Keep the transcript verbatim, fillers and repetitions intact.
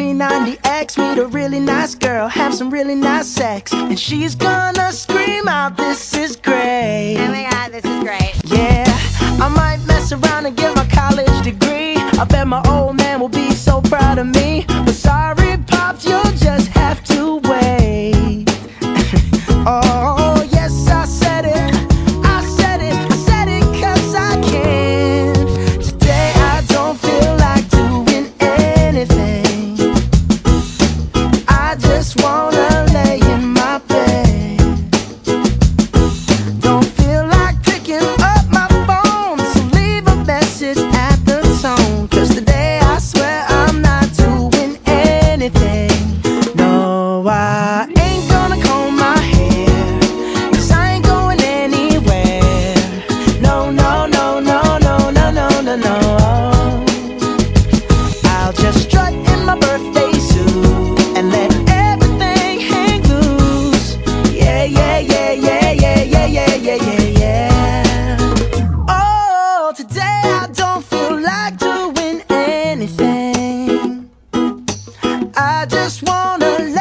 three ninety X, meet a really nice girl, have some really nice sex, and she's gonna scream out, "This is great." Oh my god, this is great. Yeah, I might mess around and get my college degree. I bet my old man will be so proud of me. But sorry, Pops, you'll just have to wait. Oh, yes, I said it. I said it. I said it 'cause I can. Today I don't feel like doing anything. I just wanna lay in my bed. Don't feel like picking up my phone, so leave a message at the tone. 'Cause today I swear I'm not doing anything. No, I ain't gonna comb my hair, 'cause I ain't going anywhere. No, no, no, no, no, no, no, no, no. I'll just strut in my birthday suit and let everything hang loose. Yeah, yeah, yeah, yeah, yeah, yeah, yeah, yeah, yeah, yeah. Oh, today I don't feel like doing anything. I just wanna